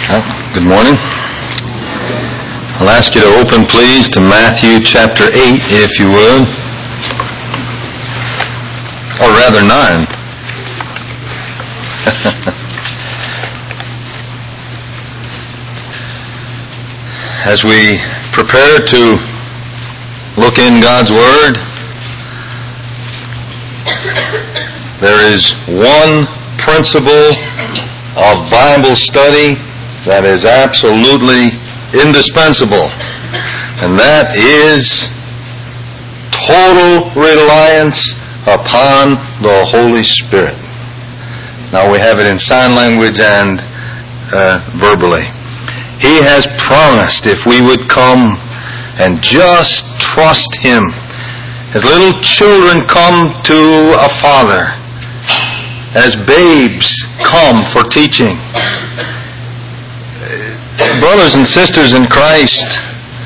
Good morning. I'll ask you to open, please, to Matthew chapter 8, if you would. Or rather, 9. As we prepare to look in God's Word, there is one principle of Bible study that is absolutely indispensable, and that is total reliance upon the Holy Spirit. Now we have it in sign language and verbally. He has promised if we would come and just trust Him, as little children come to a father, as babes come for teaching. Brothers and sisters in Christ,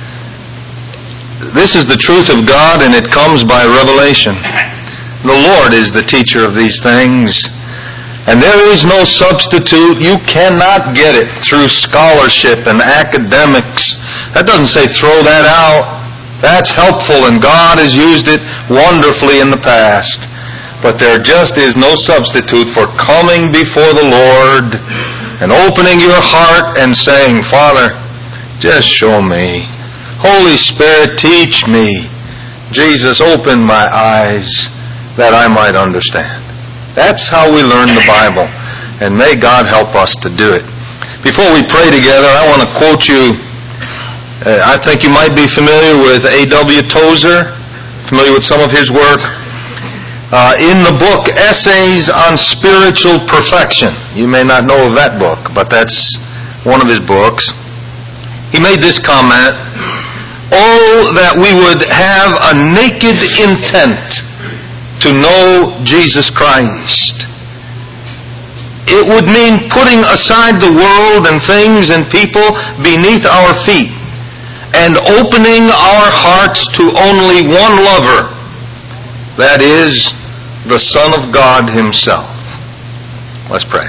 this is the truth of God, and it comes by revelation. The Lord is the teacher of these things, and there is no substitute. You cannot get it through scholarship and academics. That doesn't say throw that out. That's helpful, and God has used it wonderfully in the past. But there just is no substitute for coming before the Lord and opening your heart and saying, Father, just show me. Holy Spirit, teach me. Jesus, open my eyes that I might understand. That's how we learn the Bible, and may God help us to do it. Before we pray together, I want to quote you. I think you might be familiar with A.W. Tozer, familiar with some of his work. In the book Essays on Spiritual Perfection, you may not know of that book, but that's one of his books. He made this comment, "Oh, that we would have a naked intent to know Jesus Christ. It would mean putting aside the world and things and people beneath our feet and opening our hearts to only one lover, that is, the Son of God Himself." Let's pray.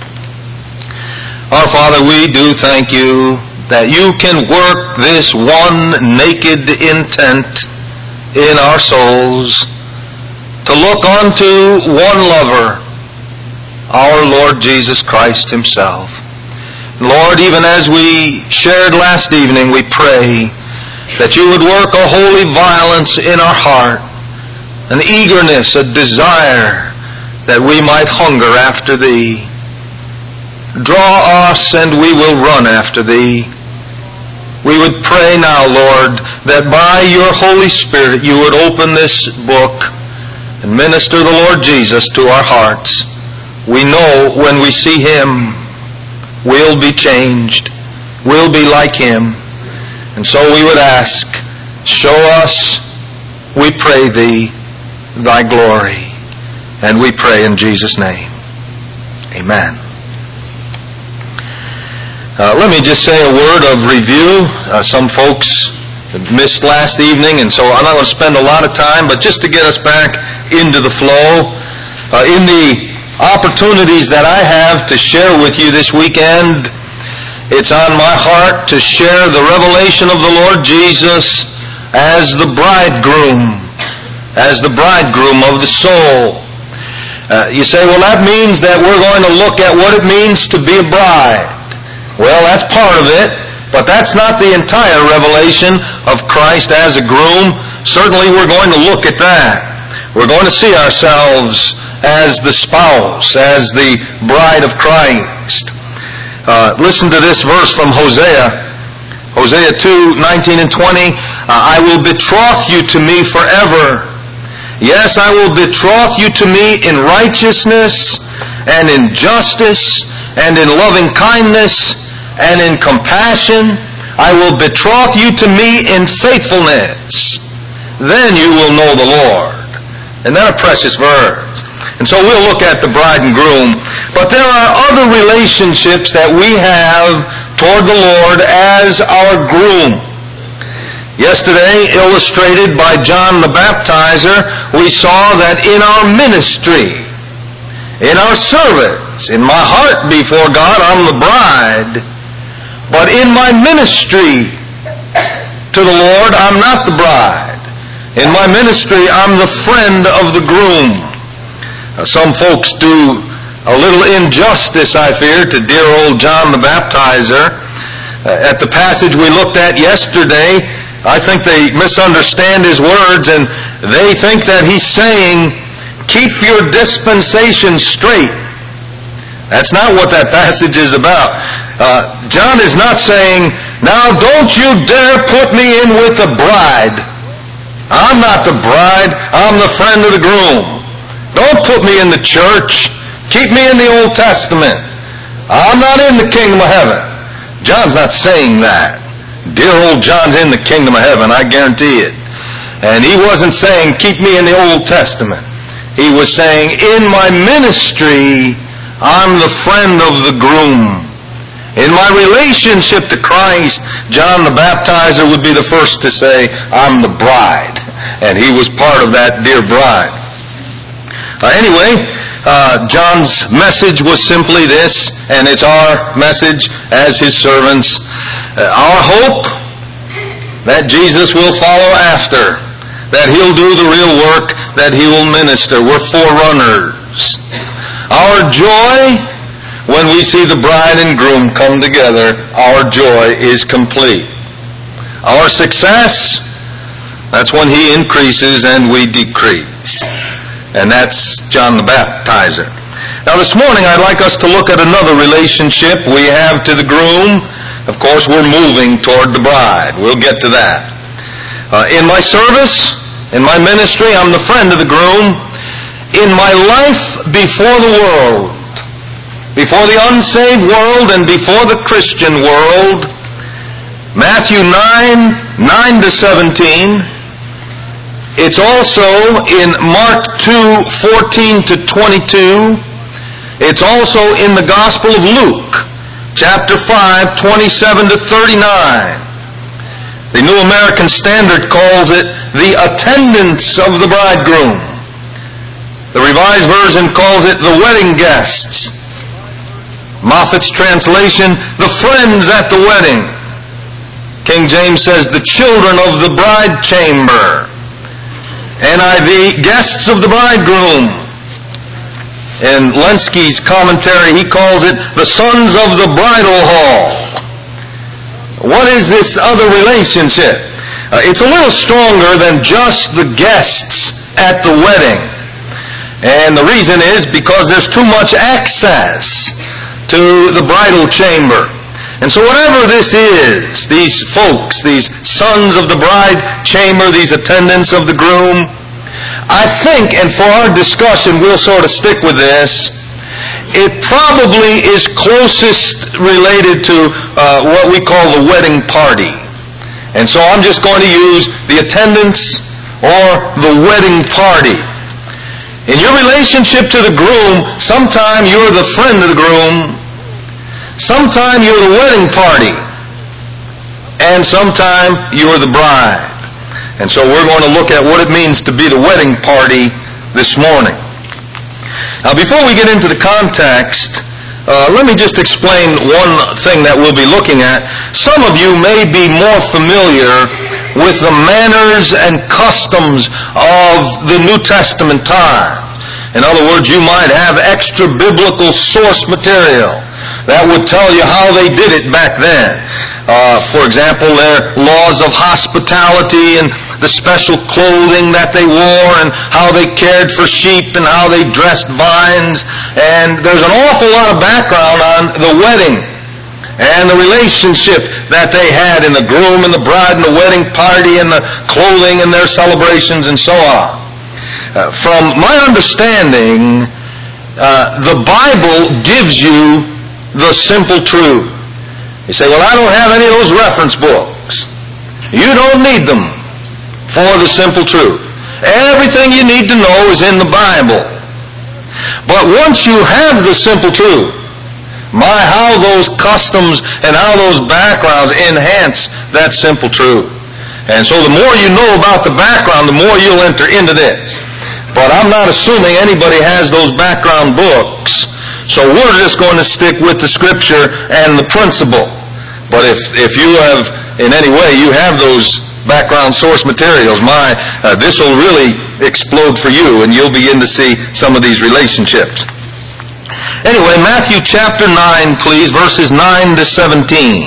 Our Father, we do thank You that You can work this one naked intent in our souls to look unto one lover, our Lord Jesus Christ Himself. Lord, even as we shared last evening, we pray that You would work a holy violence in our heart, an eagerness, a desire that we might hunger after Thee. Draw us and we will run after Thee. We would pray now, Lord, that by Your Holy Spirit You would open this book and minister the Lord Jesus to our hearts. We know when we see Him, we'll be changed. We'll be like Him. And so we would ask, show us, we pray Thee, Thy glory. And we pray in Jesus' name. Amen. Let me just say a word of review. Some folks missed last evening, and so I'm not going to spend a lot of time, but just to get us back into the flow. In the opportunities that I have to share with you this weekend, it's on my heart to share the revelation of the Lord Jesus as the bridegroom of the soul. You say, well, that means that we're going to look at what it means to be a bride. Well, that's part of it, but that's not the entire revelation of Christ as a groom. Certainly we're going to look at that. We're going to see ourselves as the spouse, as the bride of Christ. Listen to this verse from Hosea. Hosea 2:19 and 20. I will betroth you to me forever. Yes, I will betroth you to me in righteousness and in justice and in loving kindness and in compassion. I will betroth you to me in faithfulness. Then you will know the Lord. Isn't that a precious verse? And so we'll look at the bride and groom. But there are other relationships that we have toward the Lord as our groom. Yesterday, illustrated by John the Baptizer, we saw that in our ministry, in our service, in my heart before God, I'm the bride. But in my ministry to the Lord, I'm not the bride. In my ministry, I'm the friend of the groom. Some folks do a little injustice, I fear, to dear old John the Baptizer. At the passage we looked at yesterday, I think they misunderstand his words, and they think that he's saying, keep your dispensation straight. That's not what that passage is about. John is not saying, now don't you dare put me in with the bride. I'm not the bride, I'm the friend of the groom. Don't put me in the church. Keep me in the Old Testament. I'm not in the kingdom of heaven. John's not saying that. Dear old John's in the kingdom of heaven, I guarantee it. And he wasn't saying, keep me in the Old Testament. He was saying, in my ministry, I'm the friend of the groom. In my relationship to Christ, John the Baptizer would be the first to say, I'm the bride. And he was part of that dear bride. Anyway, John's message was simply this, and it's our message as his servants. Our hope that Jesus will follow after, that he'll do the real work, that he will minister. We're forerunners. Our joy, when we see the bride and groom come together, our joy is complete. Our success, that's when he increases and we decrease. And that's John the Baptizer. Now this morning I'd like us to look at another relationship we have to the groom. Of course, we're moving toward the bride. We'll get to that. In my service, in my ministry, I'm the friend of the groom. In my life before the world, before the unsaved world and before the Christian world, Matthew 9 to 17. It's also in Mark 2:14 to 22. It's also in the Gospel of Luke, chapter 5, 27 to 39. The New American Standard calls it the attendants of the bridegroom. The Revised Version calls it the wedding guests. Moffat's translation, the friends at the wedding. King James says the children of the bride chamber. NIV, guests of the bridegroom. In Lenski's commentary, he calls it the sons of the bridal hall. What is this other relationship? It's a little stronger than just the guests at the wedding. And the reason is because there's too much access to the bridal chamber. And so whatever this is, these folks, these sons of the bride chamber, these attendants of the groom, I think, and for our discussion, we'll sort of stick with this, it probably is closest related to what we call the wedding party. And so I'm just going to use the attendants or the wedding party. In your relationship to the groom, sometime you're the friend of the groom, sometime you're the wedding party, and sometime you're the bride. And so we're going to look at what it means to be the wedding party this morning. Now before we get into the context, let me just explain one thing that we'll be looking at. Some of you may be more familiar with the manners and customs of the New Testament time. In other words, you might have extra biblical source material that would tell you how they did it back then. For example, their laws of hospitality and the special clothing that they wore and how they cared for sheep and how they dressed vines. And there's an awful lot of background on the wedding and the relationship that they had in the groom and the bride and the wedding party and the clothing and their celebrations and so on. From my understanding, the Bible gives you the simple truth. You say, well, I don't have any of those reference books. You don't need them for the simple truth. Everything you need to know is in the Bible. But once you have the simple truth, my, how those customs and how those backgrounds enhance that simple truth. And so the more you know about the background, the more you'll enter into this. But I'm not assuming anybody has those background books. So we're just going to stick with the Scripture and the principle. But if you have, in any way, you have those background source materials, this will really explode for you, and you'll begin to see some of these relationships. Anyway, Matthew chapter 9, please, verses 9 to 17.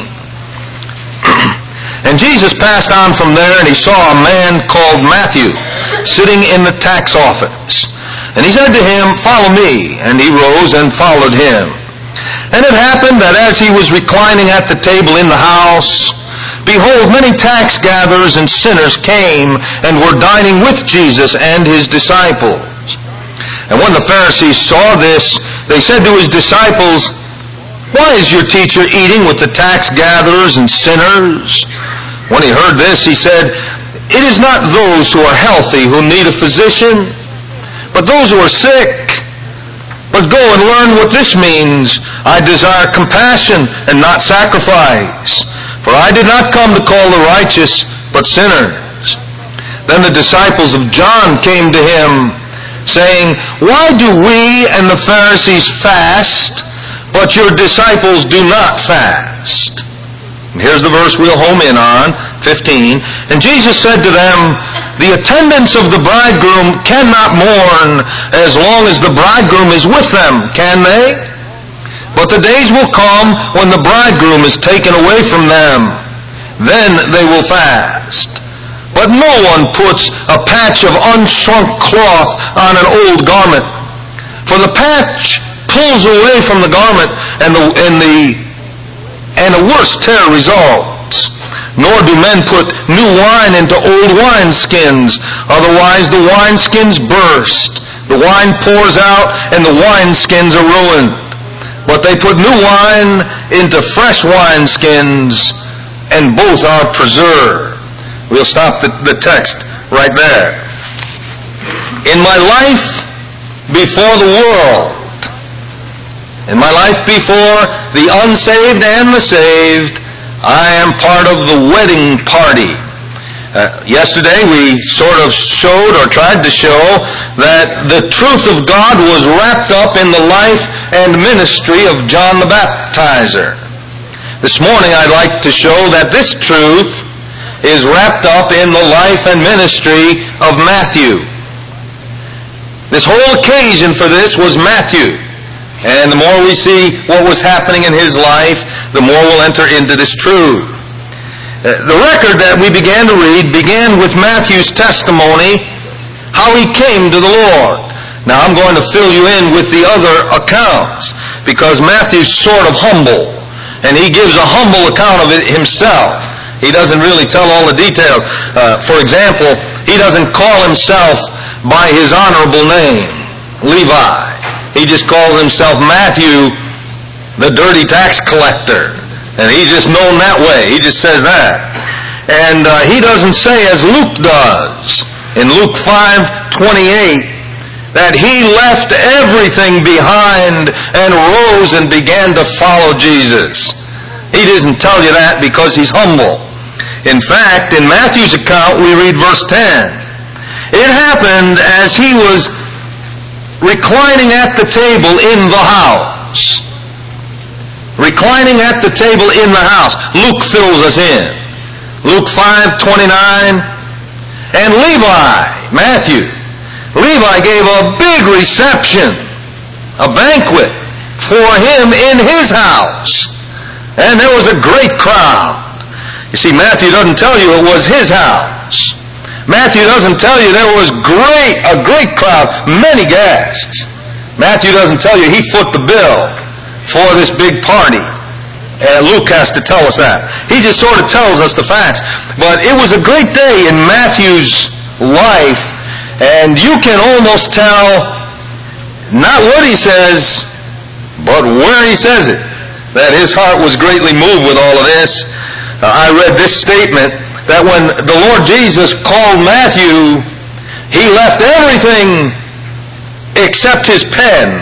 And Jesus passed on from there, and he saw a man called Matthew sitting in the tax office. And he said to him, "Follow me." And he rose and followed him. And it happened that as he was reclining at the table in the house, behold, many tax gatherers and sinners came and were dining with Jesus and his disciples. And when the Pharisees saw this, they said to his disciples, "Why is your teacher eating with the tax gatherers and sinners?" When he heard this, he said, "It is not those who are healthy who need a physician, but those who are sick. But go and learn what this means. I desire compassion and not sacrifice. For I did not come to call the righteous, but sinners." Then the disciples of John came to him, saying, "Why do we and the Pharisees fast, but your disciples do not fast?" And here's the verse we'll home in on, 15. And Jesus said to them, "The attendants of the bridegroom cannot mourn as long as the bridegroom is with them, can they? But the days will come when the bridegroom is taken away from them. Then they will fast. But no one puts a patch of unshrunk cloth on an old garment. For the patch pulls away from the garment, and a worse tear results. Nor do men put new wine into old wineskins, otherwise the wineskins burst. The wine pours out, and the wineskins are ruined. But they put new wine into fresh wineskins, and both are preserved." We'll stop the text right there. In my life before the world, in my life before the unsaved and the saved, I am part of the wedding party. Yesterday we sort of showed or tried to show that the truth of God was wrapped up in the life and ministry of John the Baptizer. This morning I'd like to show that this truth is wrapped up in the life and ministry of Matthew. This whole occasion for this was Matthew. And the more we see what was happening in his life, the more we'll enter into this truth. The record that we began to read began with Matthew's testimony, how he came to the Lord. Now I'm going to fill you in with the other accounts, because Matthew's sort of humble, and he gives a humble account of it himself. He doesn't really tell all the details. For example, he doesn't call himself by his honorable name, Levi. He just calls himself Matthew, the dirty tax collector. And he's just known that way. He just says that. And he doesn't say, as Luke does, in Luke 5:28, that he left everything behind and rose and began to follow Jesus. He doesn't tell you that because he's humble. In fact, in Matthew's account, we read verse 10. It happened as he was reclining at the table in the house. Reclining at the table in the house. Luke fills us in. Luke 5:29. And Levi, Matthew, Levi gave a big reception, a banquet for him in his house. And there was a great crowd. You see, Matthew doesn't tell you it was his house. Matthew doesn't tell you there was a great crowd, many guests. Matthew doesn't tell you he foot the bill for this big party. Luke has to tell us that. He just sort of tells us the facts. But it was a great day in Matthew's life, and you can almost tell not what he says, but where he says it, that his heart was greatly moved with all of this. I read this statement, that when the Lord Jesus called Matthew, he left everything except his pen.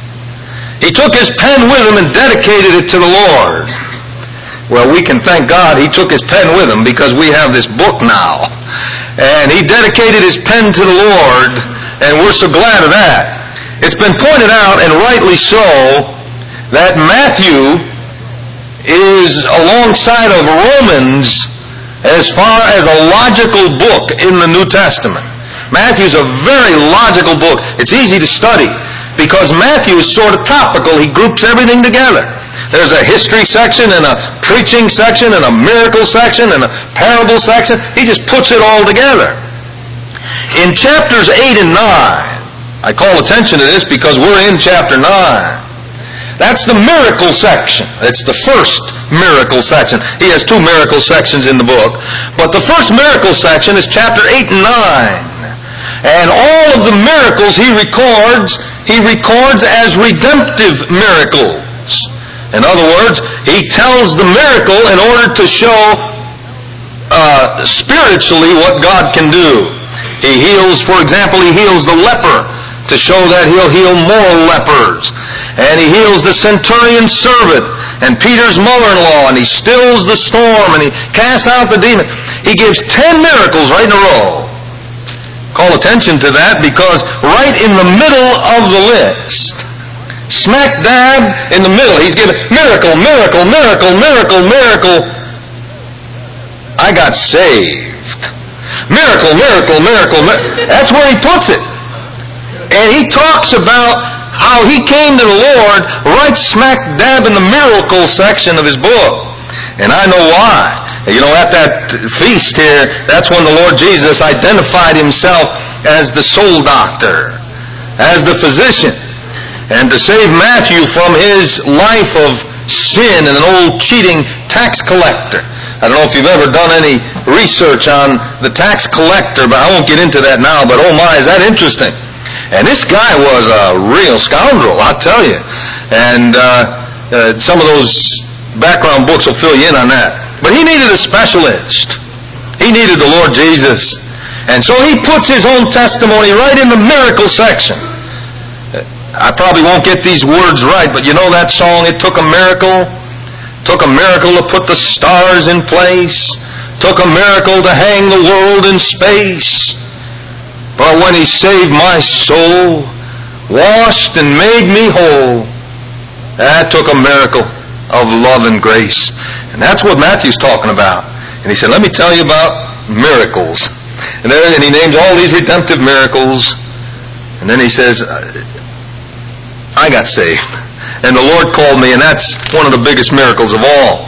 He took his pen with him and dedicated it to the Lord. Well, we can thank God he took his pen with him, because we have this book now. And he dedicated his pen to the Lord, and we're so glad of that. It's been pointed out, and rightly so, that Matthew is alongside of Romans as far as a logical book in the New Testament. Matthew's a very logical book. It's easy to study because Matthew is sort of topical. He groups everything together. There's a history section and a preaching section and a miracle section and a parable section. He just puts it all together. In chapters 8 and 9, I call attention to this because we're in chapter 9. That's the miracle section. It's the first miracle section. He has two miracle sections in the book. But the first miracle section is chapter 8 and 9. And all of the miracles he records as redemptive miracles. In other words, he tells the miracle in order to show spiritually what God can do. He heals, for example, he heals the leper to show that he'll heal more lepers. And he heals the centurion's servant and Peter's mother-in-law, and he stills the storm, and he casts out the demon. He gives 10 miracles right in a row. Call attention to that because right in the middle of the list, smack dab in the middle, he's given miracle, miracle, miracle, miracle, miracle. I got saved. Miracle, miracle, miracle, miracle. That's where he puts it. And he talks about how he came to the Lord right smack dab in the miracle section of his book. And I know why. You know, at that feast here, that's when the Lord Jesus identified himself as the soul doctor, as the physician. And to save Matthew from his life of sin and an old cheating tax collector. I don't know if you've ever done any research on the tax collector, but I won't get into that now, but oh my, is that interesting. And this guy was a real scoundrel, I'll tell you. And some of those background books will fill you in on that. But he needed a specialist. He needed the Lord Jesus. And so he puts his own testimony right in the miracle section. I probably won't get these words right, but you know that song, It Took a Miracle? Took a miracle to put the stars in place. Took a miracle to hang the world in space. But when he saved my soul, washed and made me whole, that took a miracle of love and grace. And that's what Matthew's talking about. And he said, let me tell you about miracles. And he names all these redemptive miracles. And then he says, I got saved. And the Lord called me, and that's one of the biggest miracles of all.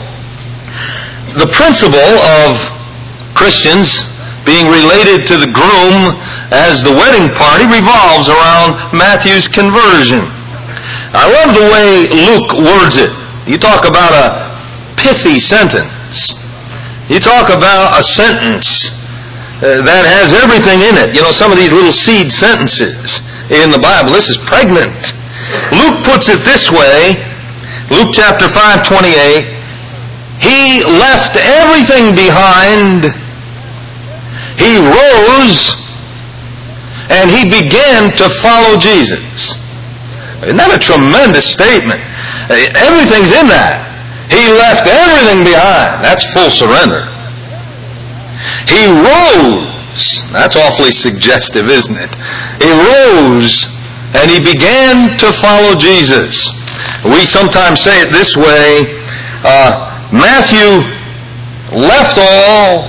The principle of Christians being related to the groom as the wedding party revolves around Matthew's conversion. I love the way Luke words it. You talk about a pithy sentence. You talk about a sentence that has everything in it. You know, some of these little seed sentences in the Bible, this is pregnant. Luke puts it this way, Luke chapter 5:28, he left everything behind, he rose, and he began to follow Jesus. Isn't that a tremendous statement? Everything's in that. He left everything behind. That's full surrender. He rose. That's awfully suggestive, isn't it? He rose and he began to follow Jesus. We sometimes say it this way, Matthew left all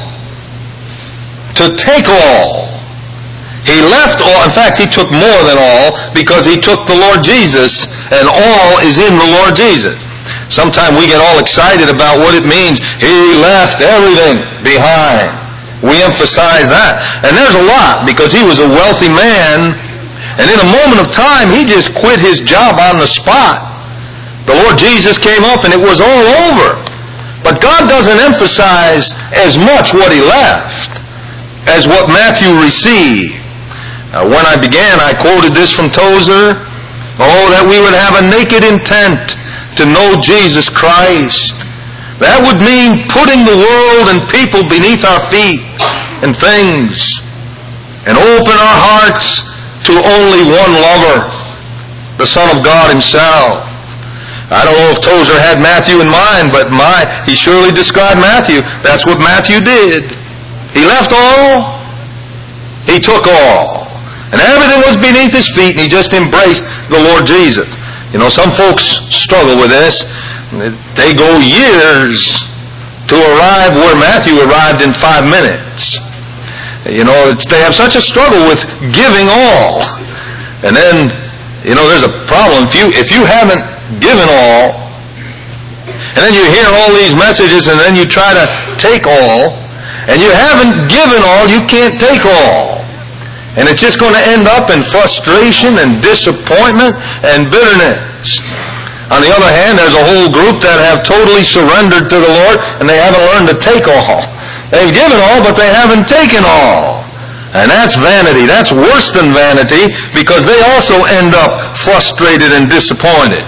to take all. He left all, in fact, he took more than all because he took the Lord Jesus, and all is in the Lord Jesus. Sometimes we get all excited about what it means. He left everything behind. We emphasize that. And there's a lot because he was a wealthy man, and in a moment of time, he just quit his job on the spot. The Lord Jesus came up and it was all over. But God doesn't emphasize as much what he left as what Matthew received. When I began, I quoted this from Tozer. Oh, that we would have a naked intent to know Jesus Christ. That would mean putting the world and people beneath our feet and things and open our hearts to only one lover, the Son of God himself. I don't know if Tozer had Matthew in mind, but he surely described Matthew. That's what Matthew did. He left all, he took all. And everything was beneath his feet, and he just embraced the Lord Jesus. You know, some folks struggle with this. They go years to arrive where Matthew arrived in 5 minutes. They have such a struggle with giving all. And then, there's a problem. If you haven't given all, and then you hear all these messages, and then you try to take all, and you haven't given all, you can't take all. And it's just going to end up in frustration and disappointment and bitterness. On the other hand, there's a whole group that have totally surrendered to the Lord, and they haven't learned to take all. They've given all, but they haven't taken all. And that's vanity. That's worse than vanity, because they also end up frustrated and disappointed.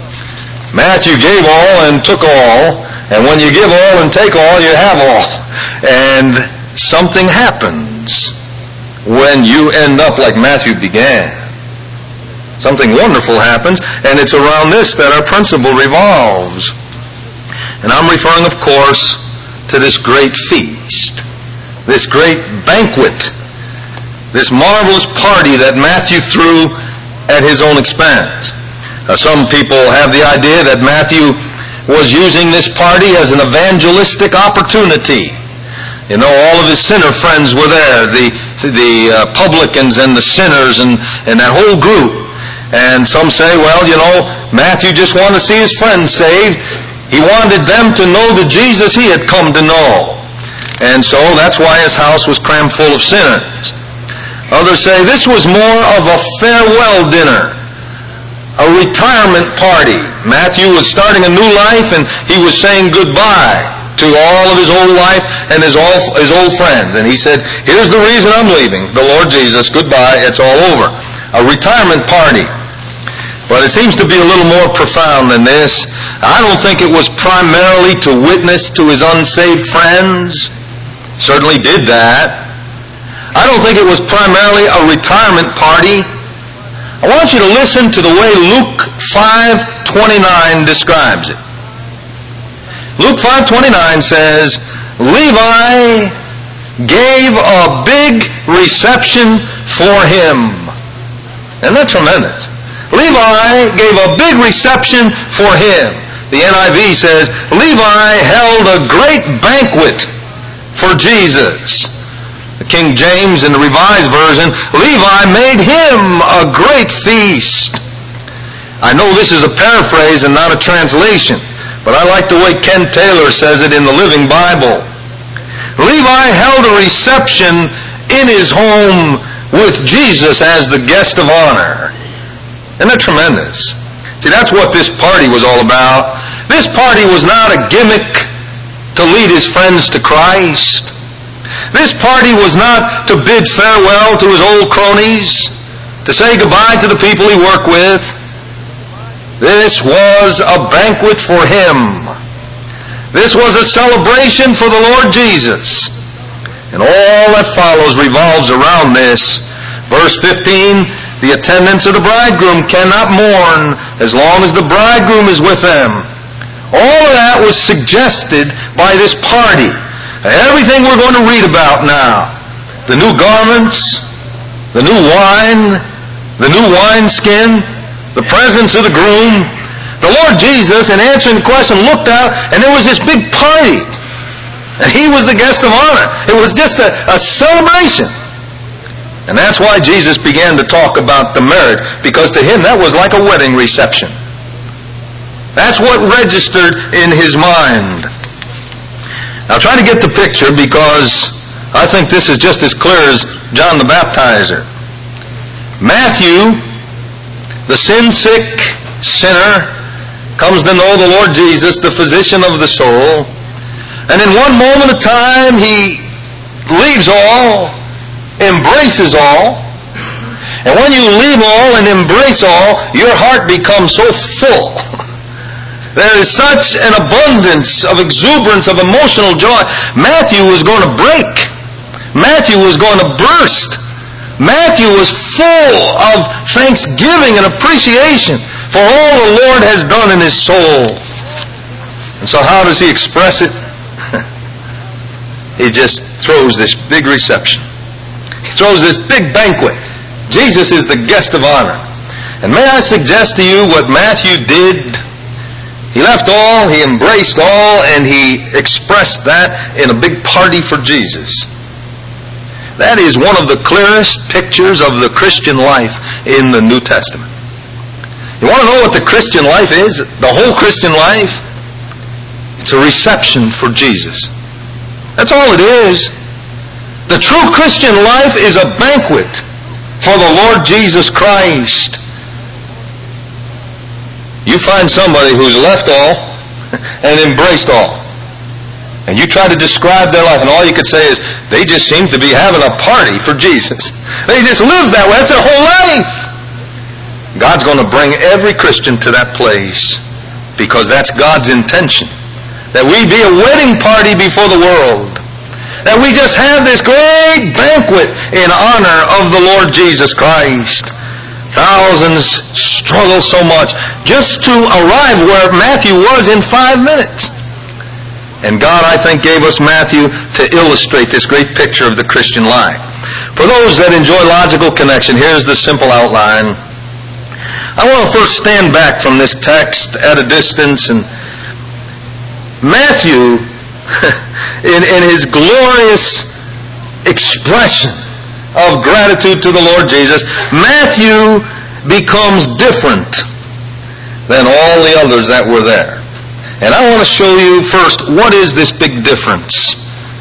Matthew gave all and took all, and when you give all and take all, you have all. And something happens when you end up like Matthew began. Something wonderful happens, and it's around this that our principle revolves. And I'm referring, of course, to this great feast, this great banquet, this marvelous party that Matthew threw at his own expense. Some people have the idea that Matthew was using this party as an evangelistic opportunity. All of his sinner friends were there, the publicans and the sinners and that whole group. And some say, Matthew just wanted to see his friends saved. He wanted them to know the Jesus he had come to know. And so that's why his house was crammed full of sinners. Others say this was more of a farewell dinner, a retirement party. Matthew was starting a new life, and he was saying goodbye to all of his old life and his old friends. And he said, here's the reason I'm leaving, the Lord Jesus, goodbye, it's all over. A retirement party. But it seems to be a little more profound than this. I don't think it was primarily to witness to his unsaved friends. Certainly did that. I don't think it was primarily a retirement party. I want you to listen to the way Luke 5:29 describes it. Luke 5:29 says, Levi gave a big reception for him. Isn't that tremendous? Levi gave a big reception for him. The NIV says, Levi held a great banquet for Jesus. The King James in the Revised Version, Levi made him a great feast. I know this is a paraphrase and not a translation, but I like the way Ken Taylor says it in the Living Bible. Levi held a reception in his home with Jesus as the guest of honor. Isn't that tremendous? See, that's what this party was all about. This party was not a gimmick to lead his friends to Christ. This party was not to bid farewell to his old cronies, to say goodbye to the people he worked with. This was a banquet for him. This was a celebration for the Lord Jesus. And all that follows revolves around this. Verse 15, the attendants of the bridegroom cannot mourn as long as the bridegroom is with them. All of that was suggested by this party. Everything we're going to read about now, the new garments, the new wine, the new wineskin, the presence of the groom, the Lord Jesus, in answering the question, looked out, and there was this big party. And he was the guest of honor. It was just a celebration. And that's why Jesus began to talk about the marriage, because to him that was like a wedding reception. That's what registered in his mind. Now try to get the picture, because I think this is just as clear as John the Baptizer. Matthew, the sin-sick sinner, comes to know the Lord Jesus, the physician of the soul, and in one moment of time he leaves all, embraces all, and when you leave all and embrace all, your heart becomes so full. There is such an abundance of exuberance, of emotional joy. Matthew was going to break. Matthew was going to burst. Matthew was full of thanksgiving and appreciation for all the Lord has done in his soul. And so how does he express it? He just throws this big reception. He throws this big banquet. Jesus is the guest of honor. And may I suggest to you what Matthew did? He left all, he embraced all, and he expressed that in a big party for Jesus. That is one of the clearest pictures of the Christian life in the New Testament. You want to know what the Christian life is? The whole Christian life? It's a reception for Jesus. That's all it is. The true Christian life is a banquet for the Lord Jesus Christ. You find somebody who's left all and embraced all. And you try to describe their life, and all you could say is, they just seem to be having a party for Jesus. They just live that way. That's their whole life. God's going to bring every Christian to that place because that's God's intention. That we be a wedding party before the world. That we just have this great banquet in honor of the Lord Jesus Christ. Thousands struggle so much just to arrive where Matthew was in 5 minutes. And God, I think, gave us Matthew to illustrate this great picture of the Christian life. For those that enjoy logical connection, here's the simple outline. I want to first stand back from this text at a distance, and Matthew, in his glorious expression of gratitude to the Lord Jesus, Matthew becomes different than all the others that were there. And I want to show you first, what is this big difference?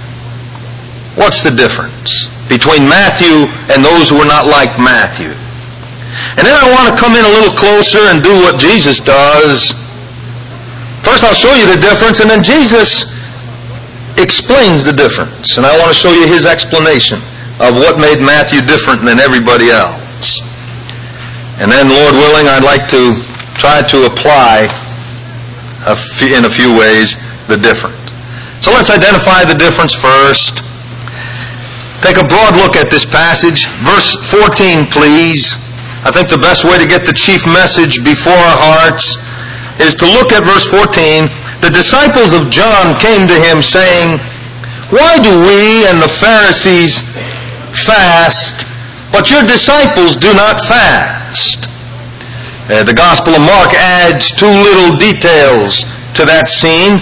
What's the difference between Matthew and those who are not like Matthew? And then I want to come in a little closer and do what Jesus does. First I'll show you the difference, and then Jesus explains the difference. And I want to show you his explanation of what made Matthew different than everybody else. And then, Lord willing, I'd like to try to apply in a few ways the difference. So let's identify the difference first. Take a broad look at this passage. Verse 14, please. I think the best way to get the chief message before our hearts is to look at verse 14. The disciples of John came to him saying, "Why do we and the Pharisees fast, but your disciples do not fast?" The Gospel of Mark adds 2 little details to that scene.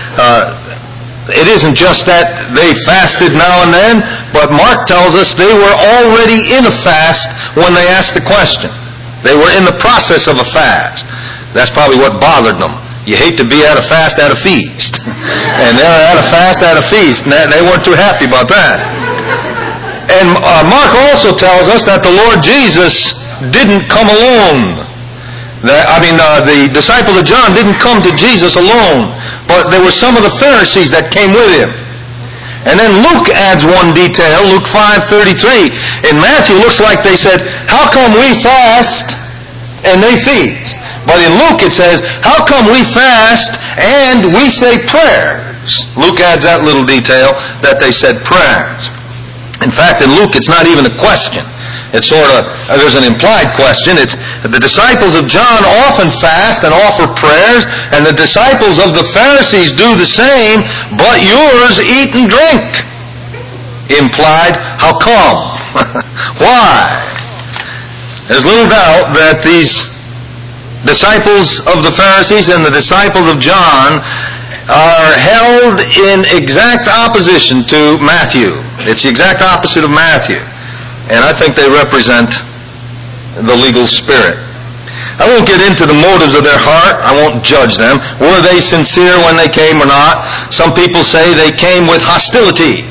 It isn't just that they fasted now and then, but Mark tells us they were already in a fast when they asked the question. They were in the process of a fast. That's probably what bothered them. You hate to be at a fast at a feast. And they're at a fast at a feast, and they weren't too happy about that. And Mark also tells us that the Lord Jesus didn't come alone. The disciples of John didn't come to Jesus alone, but there were some of the Pharisees that came with him. And then Luke adds one detail, Luke 5:33. In Matthew, it looks like they said, "How come we fast and they feast?" But in Luke it says, "How come we fast and we say prayers?" Luke adds that little detail that they said prayers. In fact, in Luke it's not even a question. It's there's an implied question. It's the disciples of John often fast and offer prayers, and the disciples of the Pharisees do the same, but yours eat and drink. Implied, how come? Why? There's little doubt that these disciples of the Pharisees and the disciples of John are held in exact opposition to Matthew. It's the exact opposite of Matthew. And I think they represent the legal spirit. I won't get into the motives of their heart. I won't judge them. Were they sincere when they came or not? Some people say they came with hostility.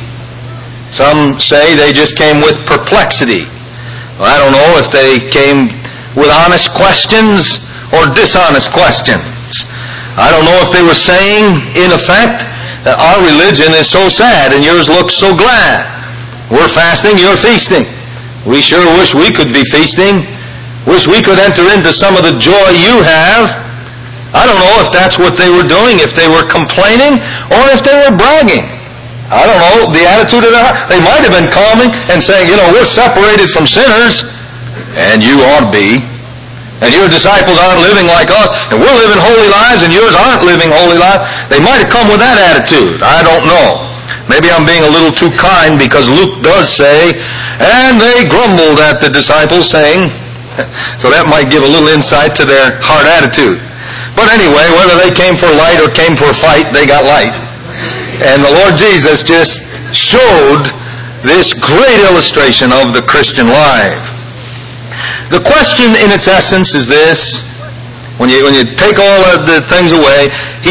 Some say they just came with perplexity. Well, I don't know if they came with honest questions or dishonest questions. I don't know if they were saying, in effect, that our religion is so sad and yours looks so glad. We're fasting, you're feasting. We sure wish we could be feasting. Wish we could enter into some of the joy you have. I don't know if that's what they were doing, if they were complaining, or if they were bragging. I don't know the attitude of their heart. They might have been calming and saying, we're separated from sinners, and you ought to be. And your disciples aren't living like us, and we're living holy lives, and yours aren't living holy lives. They might have come with that attitude. I don't know. Maybe I'm being a little too kind, because Luke does say, and they grumbled at the disciples, saying, so that might give a little insight to their heart attitude. But anyway, whether they came for light or came for a fight, they got light. And the Lord Jesus just showed this great illustration of the Christian life. The question in its essence is this. When you take all of the things away,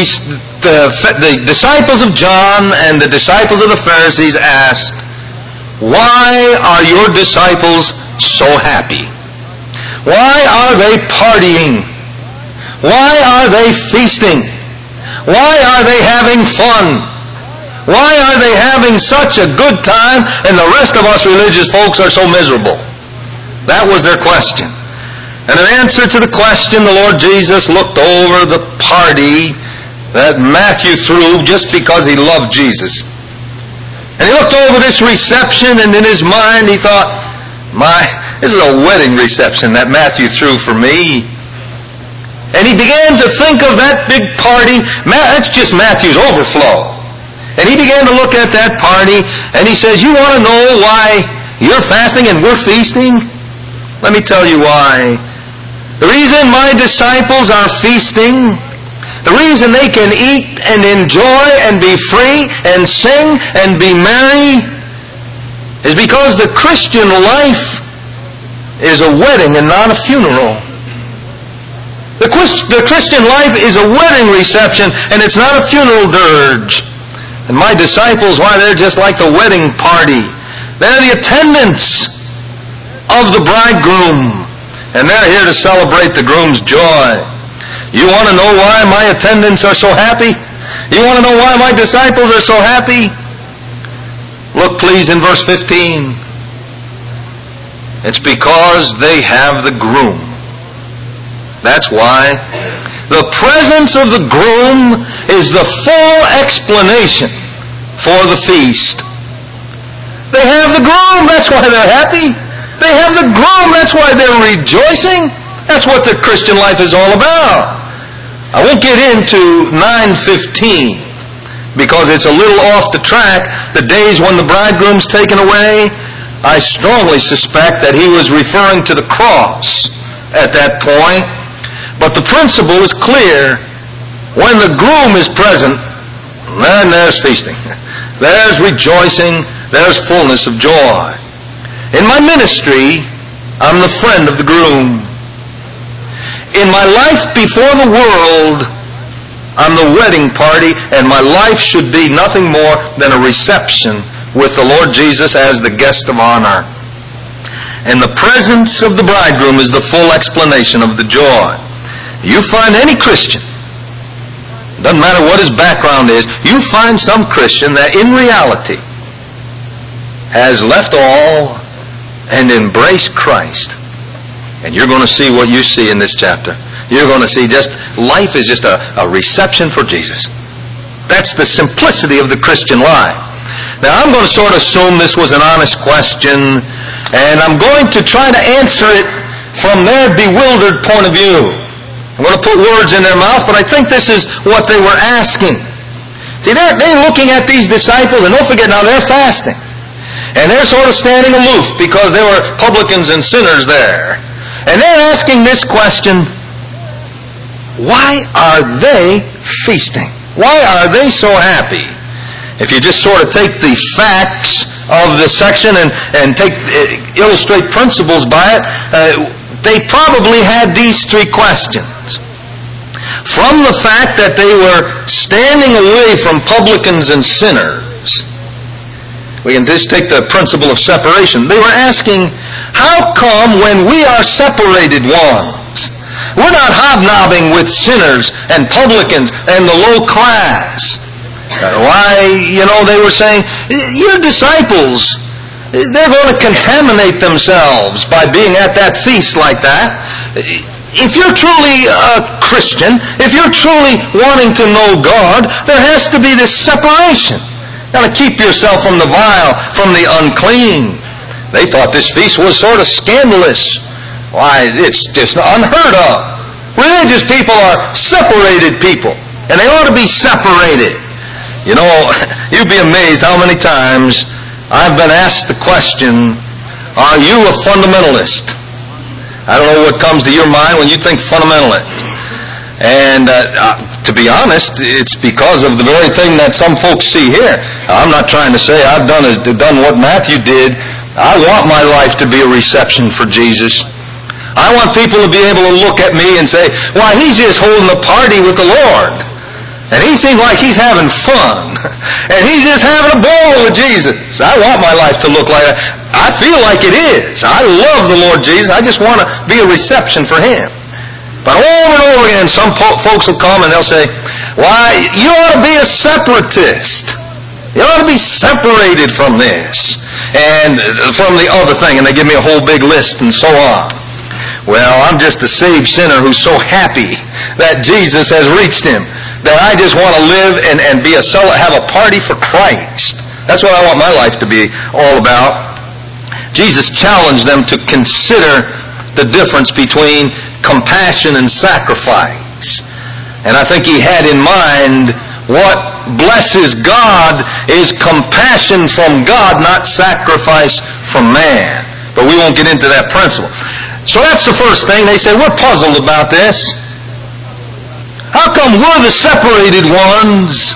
the disciples of John and the disciples of the Pharisees asked, why are your disciples so happy? Why are they partying? Why are they feasting? Why are they having fun? Why are they having such a good time and the rest of us religious folks are so miserable? That was their question. And in answer to the question, the Lord Jesus looked over the party that Matthew threw just because he loved Jesus. And he looked over this reception, and in his mind he thought, this is a wedding reception that Matthew threw for me. And he began to think of that big party. That's just Matthew's overflow. And he began to look at that party, and he says, you want to know why you're fasting and we're feasting? Let me tell you why. The reason my disciples are feasting, the reason they can eat and enjoy and be free and sing and be merry, is because the Christian life is a wedding and not a funeral. The Christian life is a wedding reception and it's not a funeral dirge. And my disciples, why, they're just like the wedding party. They're the attendants of the bridegroom. And they're here to celebrate the groom's joy. You want to know why my attendants are so happy? You want to know why my disciples are so happy? Look please in verse 15. It's because they have the groom. That's why. The presence of the groom is the full explanation for the feast. They have the groom, that's why they're happy. They have the groom, that's why they're rejoicing. That's what the Christian life is all about. I won't get into 9:15 because it's a little off the track. The days when the bridegroom's taken away, I strongly suspect that he was referring to the cross at that point. But the principle is clear. When the groom is present, then there's feasting. There's rejoicing. There's fullness of joy. In my ministry, I'm the friend of the groom. In my life before the world, I'm the wedding party, and my life should be nothing more than a reception with the Lord Jesus as the guest of honor. And the presence of the bridegroom is the full explanation of the joy. You find any Christian, doesn't matter what his background is, you find some Christian that in reality has left all and embraced Christ. And you're going to see what you see in this chapter. You're going to see just life is just a reception for Jesus. That's the simplicity of the Christian life. Now I'm going to sort of assume this was an honest question, and I'm going to try to answer it from their bewildered point of view. I'm going to put words in their mouth, but I think this is what they were asking. See, they're looking at these disciples, and don't forget now they're fasting. And they're sort of standing aloof because there were publicans and sinners there. And they're asking this question, why are they feasting? Why are they so happy? If you just sort of take the facts of the section and illustrate principles by it, they probably had these three questions. From the fact that they were standing away from publicans and sinners, we can just take the principle of separation. They were asking, how come when we are separated ones, we're not hobnobbing with sinners and publicans and the low class? Why, they were saying, your disciples, they're going to contaminate themselves by being at that feast like that. If you're truly a Christian, if you're truly wanting to know God, there has to be this separation. You've got to keep yourself from the vile, from the unclean. They thought this feast was sort of scandalous. Why, it's just unheard of. Religious people are separated people, and they ought to be separated. You'd be amazed how many times I've been asked the question, are you a fundamentalist? I don't know what comes to your mind when you think fundamentalist. And to be honest, it's because of the very thing that some folks see here. I'm not trying to say I've done what Matthew did. I want my life to be a reception for Jesus. I want people to be able to look at me and say, why, he's just holding a party with the Lord. And he seems like he's having fun. And he's just having a ball with Jesus. I want my life to look like that. I feel like it is. I love the Lord Jesus. I just want to be a reception for him. But over and over again, some folks will come and they'll say, why, you ought to be a separatist. You ought to be separated from this and from the other thing. And they give me a whole big list and so on. Well, I'm just a saved sinner who's so happy that Jesus has reached him that I just want to live and have a party for Christ. That's what I want my life to be all about. Jesus challenged them to consider the difference between compassion and sacrifice. And I think he had in mind what blesses God is compassion from God, not sacrifice from man. But we won't get into that principle. So that's the first thing. They say, we're puzzled about this. How come we're the separated ones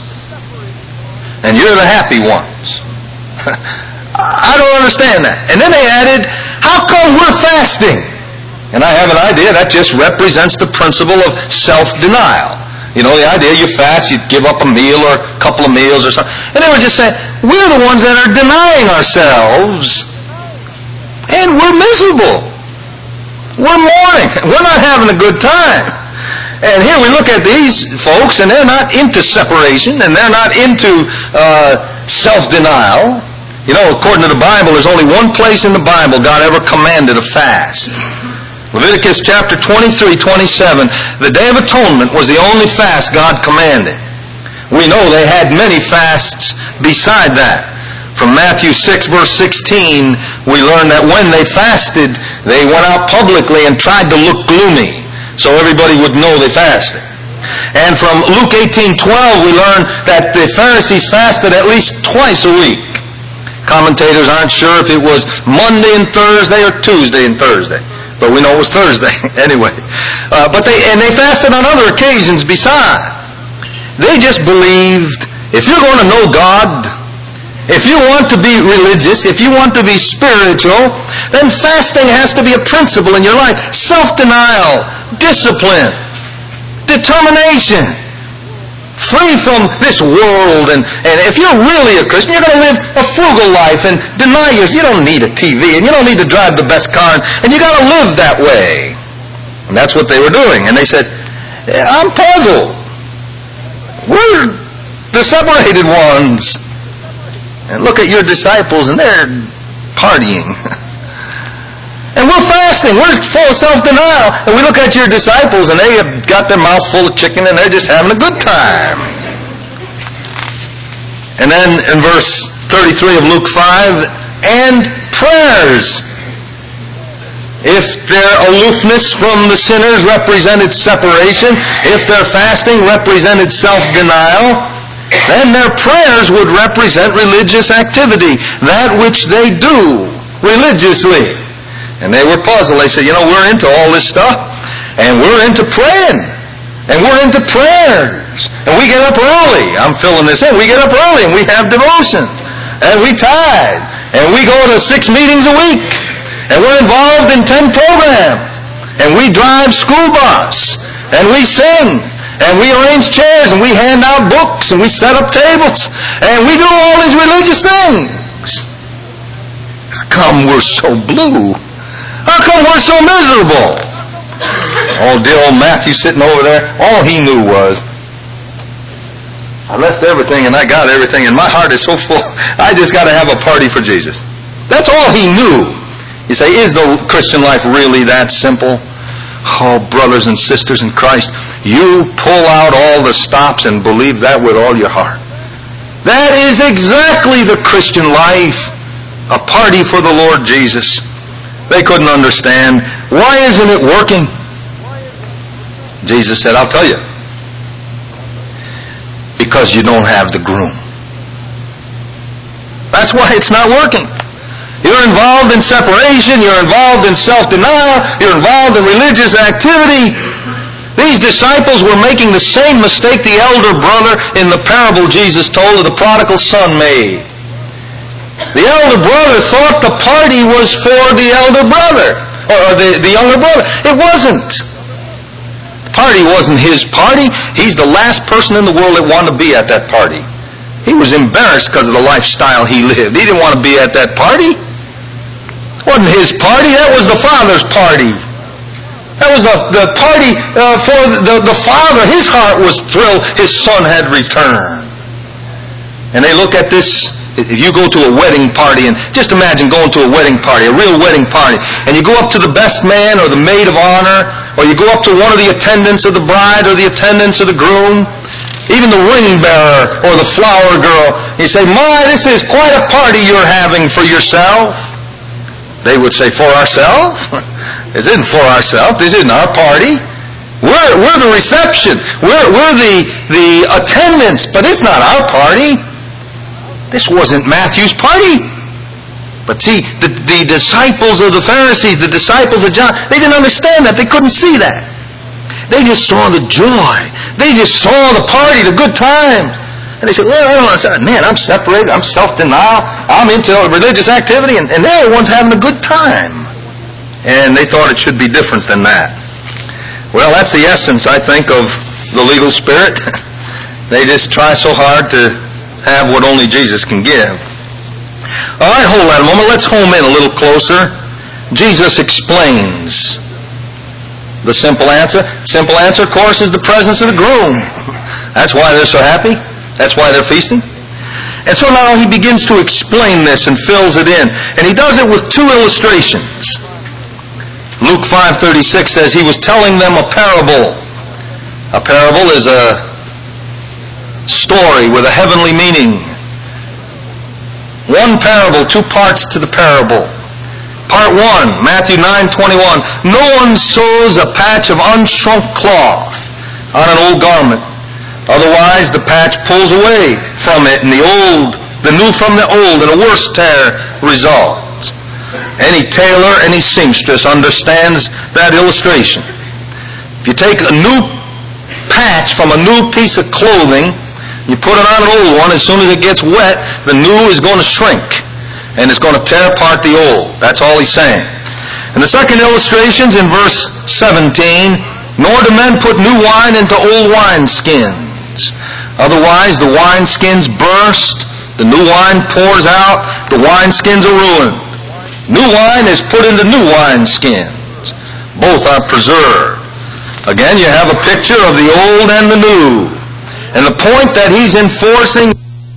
and you're the happy ones? I don't understand that. And then they added, how come we're fasting? And I have an idea that just represents the principle of self-denial. You know, the idea you fast, you give up a meal or a couple of meals or something. And they were just saying, we're the ones that are denying ourselves and we're miserable. We're mourning. We're not having a good time. And here we look at these folks and they're not into separation and they're not into self-denial. You know, according to the Bible, there's only one place in the Bible God ever commanded a fast. Leviticus chapter 23:27, the Day of Atonement was the only fast God commanded. We know they had many fasts beside that. From Matthew 6 verse 16, we learn that when they fasted, they went out publicly and tried to look gloomy so everybody would know they fasted. And from Luke 18:12, we learn that the Pharisees fasted at least twice a week. Commentators aren't sure if it was Monday and Thursday or Tuesday and Thursday. But we know it was Thursday anyway. But they fasted on other occasions besides. They just believed if you're going to know God, if you want to be religious, if you want to be spiritual, then fasting has to be a principle in your life. Self-denial, discipline, determination, free from this world. And if you're really a Christian, you're going to live a frugal life and deny yourself. You don't need a TV and you don't need to drive the best car and you got to live that way. And that's what they were doing. And they said, I'm puzzled. We're the separated ones. And look at your disciples and they're partying. And we're fasting. We're full of self-denial. And we look at your disciples and they have got their mouth full of chicken and they're just having a good time. And then in verse 33 of Luke 5, and prayers. If their aloofness from the sinners represented separation, if their fasting represented self-denial, then their prayers would represent religious activity, that which they do religiously. And they were puzzled. They said, you know, we're into all this stuff, and we're into praying, and we're into prayers, and we get up early. I'm filling this in. We get up early, and we have devotion, and we tithe, and we go to 6 meetings a week, and we're involved in 10 programs, and we drive school bus, and we sing, and we arrange chairs, and we hand out books, and we set up tables, and we do all these religious things. How come we're so blue? How come we're so miserable? Oh, dear old Matthew sitting over there, all he knew was, I left everything and I got everything and my heart is so full, I just got to have a party for Jesus. That's all he knew. You say, is the Christian life really that simple? Oh, brothers and sisters in Christ, you pull out all the stops and believe that with all your heart. That is exactly the Christian life, a party for the Lord Jesus. They couldn't understand. Why isn't it working? Jesus said, I'll tell you. Because you don't have the groom. That's why it's not working. You're involved in separation. You're involved in self-denial. You're involved in religious activity. These disciples were making the same mistake the elder brother in the parable Jesus told of the prodigal son made. The elder brother thought the party was for the elder brother, or the younger brother. It wasn't. The party wasn't his party. He's the last person in the world that wanted to be at that party. He was embarrassed because of the lifestyle he lived. He didn't want to be at that party. It wasn't his party. That was the Father's party. That was the party for the Father. His heart was thrilled his son had returned. And they look at this. If you go to a wedding party, and just imagine going to a wedding party, a real wedding party, and you go up to the best man or the maid of honor, or you go up to one of the attendants of the bride or the attendants of the groom, even the ring bearer or the flower girl, you say, "My, this is quite a party you're having for yourself." They would say, "For ourselves? This isn't for ourselves. This isn't our party. We're the reception. We're the attendants, but it's not our party." This wasn't Matthew's party. But see, the disciples of the Pharisees, the disciples of John, they didn't understand that. They couldn't see that. They just saw the joy. They just saw the party, the good times. And they said, "Well, I don't understand. Man, I'm separated. I'm self-denial. I'm into religious activity, and they're the ones having a good time." And they thought it should be different than that. Well, that's the essence, I think, of the legal spirit. They just try so hard to have what only Jesus can give. All right, hold that a moment. Let's home in a little closer. Jesus explains the simple answer. Simple answer, of course, is the presence of the groom. That's why they're so happy. That's why they're feasting. And so now he begins to explain this and fills it in. And he does it with two illustrations. Luke 5:36 says he was telling them a parable. A parable is a story with a heavenly meaning. One parable, two parts to the parable. Part 1, Matthew 9:21. No one sews a patch of unshrunk cloth on an old garment. Otherwise the patch pulls away from it, and the new from the old, and a worse tear results. Any tailor, any seamstress understands that illustration. If you take a new patch from a new piece of clothing, you put it on an old one, as soon as it gets wet, the new is going to shrink, and it's going to tear apart the old. That's all he's saying. And the second illustration's in verse 17. Nor do men put new wine into old wineskins. Otherwise the wineskins burst, the new wine pours out, the wineskins are ruined. New wine is put into new wineskins. Both are preserved. Again, you have a picture of the old and the new. And the point that he's enforcing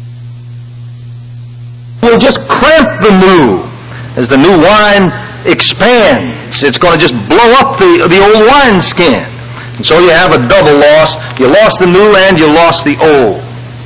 will just cramp the new. As the new wine expands, it's going to just blow up the old wineskin. And so you have a double loss. You lost the new and you lost the old.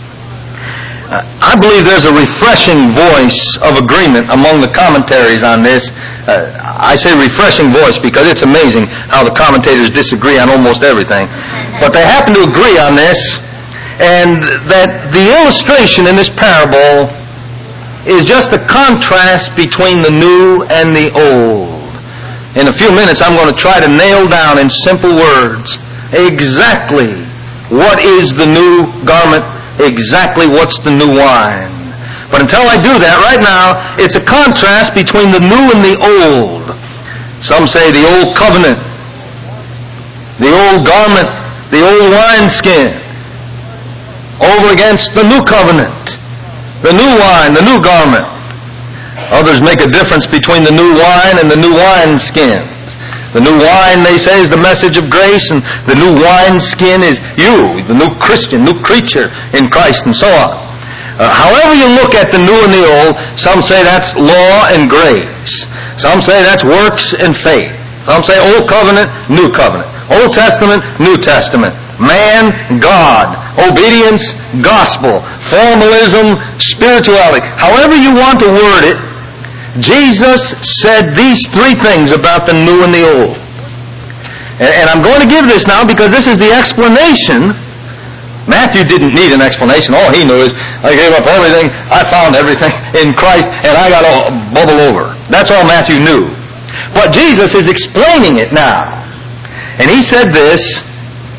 I believe there's a refreshing voice of agreement among the commentaries on this. I say refreshing voice because it's amazing how the commentators disagree on almost everything. But they happen to agree on this, and that the illustration in this parable is just a contrast between the new and the old. In a few minutes I'm going to try to nail down in simple words exactly what is the new garment, exactly what's the new wine. But until I do that, right now, it's a contrast between the new and the old. Some say the old covenant, the old garment, the old wineskin, over against the new covenant, the new wine, the new garment. Others make a difference between the new wine and the new wineskins. The new wine, they say, is the message of grace, and the new wineskin is you, the new Christian, new creature in Christ, and so on. However you look at the new and the old, some say that's law and grace. Some say that's works and faith. Some say Old Covenant, New Covenant. Old Testament, New Testament. Man, God. Obedience, gospel. Formalism, spirituality. However you want to word it, Jesus said these three things about the new and the old. And I'm going to give this now because this is the explanation. Matthew didn't need an explanation. All he knew is, I gave up everything, I found everything in Christ, and I got to bubble over. That's all Matthew knew. But Jesus is explaining it now. And he said this,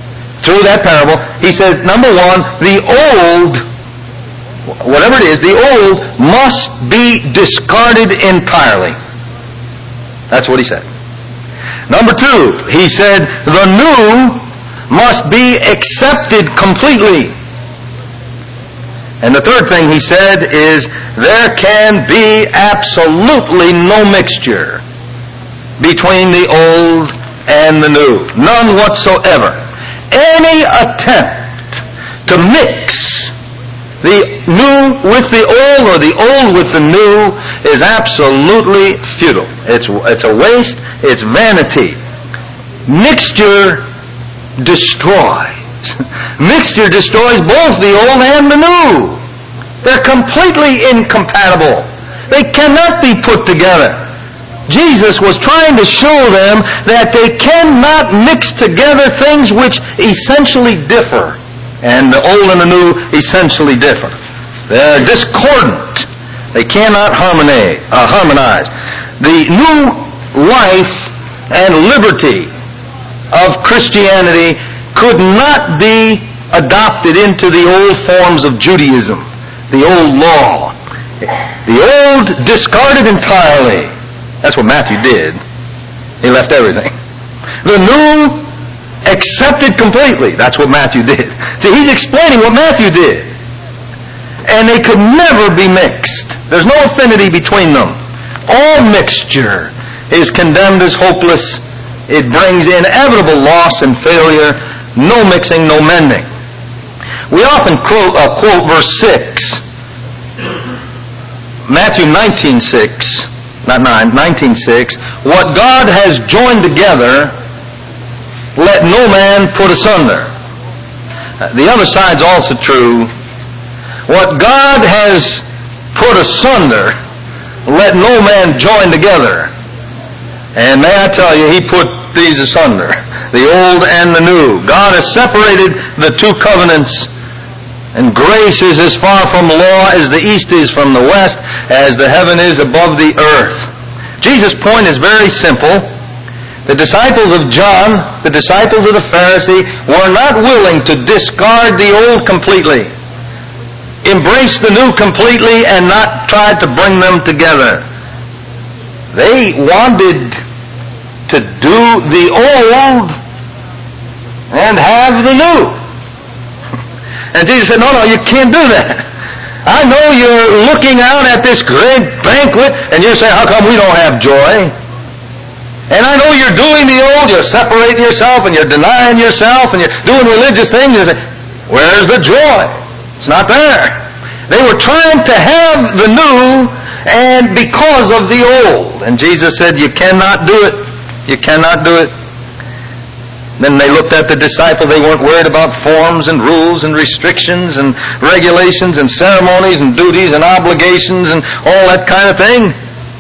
through that parable, he said, number one, the old, whatever it is, the old must be discarded entirely. That's what he said. Number two, he said, the new must be accepted completely. And the third thing he said is, there can be absolutely no mixture between the old and the new. None whatsoever. Any attempt to mix the new with the old or the old with the new is absolutely futile. It's a waste. It's vanity. Mixture destroys. Mixture destroys both the old and the new. They're completely incompatible. They cannot be put together. Jesus was trying to show them that they cannot mix together things which essentially differ. And the old and the new essentially differ. They're discordant. They cannot harmonize. The new life and liberty of Christianity could not be adopted into the old forms of Judaism, the old law. The old discarded entirely. That's what Matthew did. He left everything. The new accepted completely. That's what Matthew did. See, he's explaining what Matthew did. And they could never be mixed. There's no affinity between them. All mixture is condemned as hopeless. It brings inevitable loss and failure. No mixing, no mending. We often quote verse 6. Matthew 19:6. Not 9, 19:6. What God has joined together, let no man put asunder. The other side's also true. What God has put asunder, let no man join together. And may I tell you, he put these asunder, the old and the new. God has separated the two covenants, and grace is as far from law as the east is from the west, as the heaven is above the earth. Jesus' point is very simple. The disciples of John, the disciples of the Pharisee, were not willing to discard the old completely, embrace the new completely, and not try to bring them together. They wanted to do the old and have the new. And Jesus said, no, you can't do that. I know you're looking out at this great banquet and you're saying, how come we don't have joy? And I know you're doing the old, you're separating yourself and you're denying yourself and you're doing religious things. You say, where's the joy? It's not there. They were trying to have the new and because of the old. And Jesus said, you cannot do it. You cannot do it. Then they looked at the disciple. They weren't worried about forms and rules and restrictions and regulations and ceremonies and duties and obligations and all that kind of thing.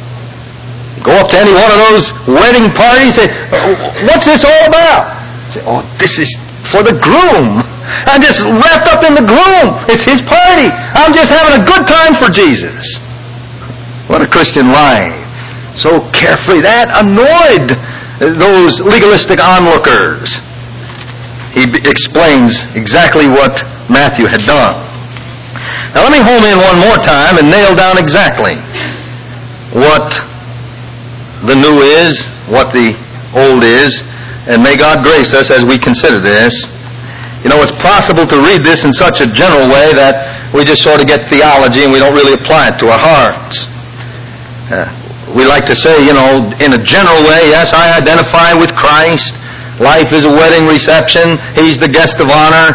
Go up to any one of those wedding parties and say, what's this all about? Say, oh, this is for the groom. I'm just wrapped up in the groom. It's his party. I'm just having a good time for Jesus. What a Christian lying. So carefree. That annoyed those legalistic onlookers. He explains exactly what Matthew had done. Now let me home in one more time and nail down exactly what the new is, what the old is, and may God grace us as we consider this. You know, it's possible to read this in such a general way that we just sort of get theology and we don't really apply it to our hearts. We like to say, you know, in a general way, yes, I identify with Christ. Life is a wedding reception. He's the guest of honor.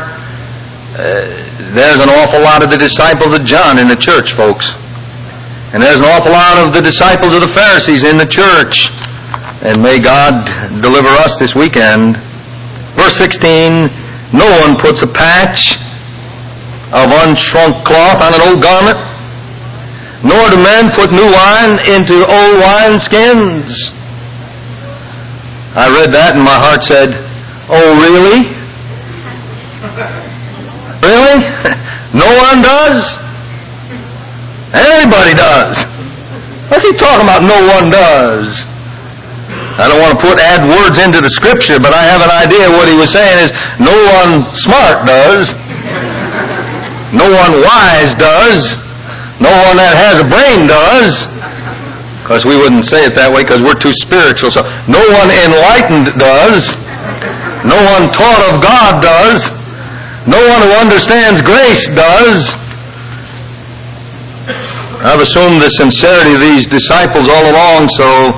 There's an awful lot of the disciples of John in the church, folks. And there's an awful lot of the disciples of the Pharisees in the church. And may God deliver us this weekend. Verse 16, no one puts a patch of unshrunk cloth on an old garment, nor do men put new wine into old wineskins. I read that and my heart said, oh, really? Really? No one does? Everybody does. What's he talking about, no one does? I don't want to add words into the Scripture, but I have an idea what he was saying is, no one smart does. No one wise does. No one that has a brain does. Of course, we wouldn't say it that way because we're too spiritual. So, no one enlightened does. No one taught of God does. No one who understands grace does. I've assumed the sincerity of these disciples all along, so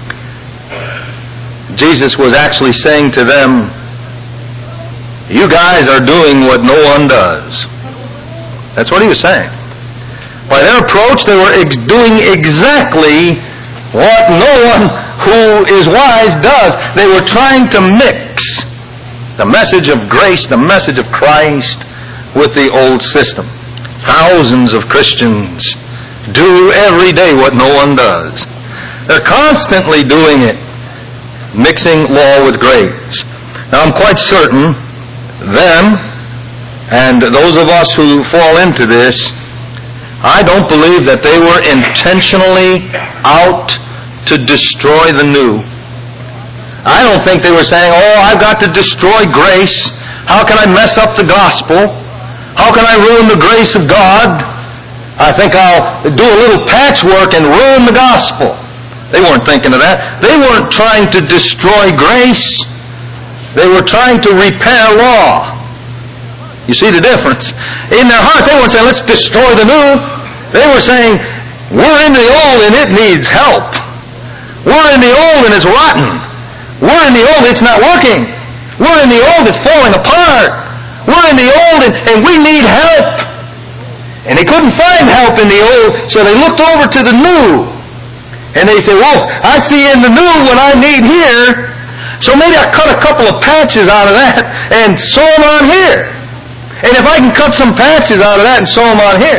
Jesus was actually saying to them, you guys are doing what no one does. That's what he was saying. By their approach, they were doing exactly what no one who is wise does. They were trying to mix the message of grace, the message of Christ, with the old system. Thousands of Christians do every day what no one does. They're constantly doing it, mixing law with grace. Now, I'm quite certain them and those of us who fall into this, I don't believe that they were intentionally out to destroy the new. I don't think they were saying, oh, I've got to destroy grace. How can I mess up the gospel? How can I ruin the grace of God? I think I'll do a little patchwork and ruin the gospel. They weren't thinking of that. They weren't trying to destroy grace. They were trying to repair law. You see the difference? In their heart, they weren't saying, let's destroy the new. They were saying, we're in the old and it needs help. We're in the old and it's rotten. We're in the old, it's not working. We're in the old, it's falling apart. We're in the old and we need help. And they couldn't find help in the old, so they looked over to the new. And they said, well, I see in the new what I need here, so maybe I cut a couple of patches out of that and sew them on here. And if I can cut some patches out of that and sew them on here,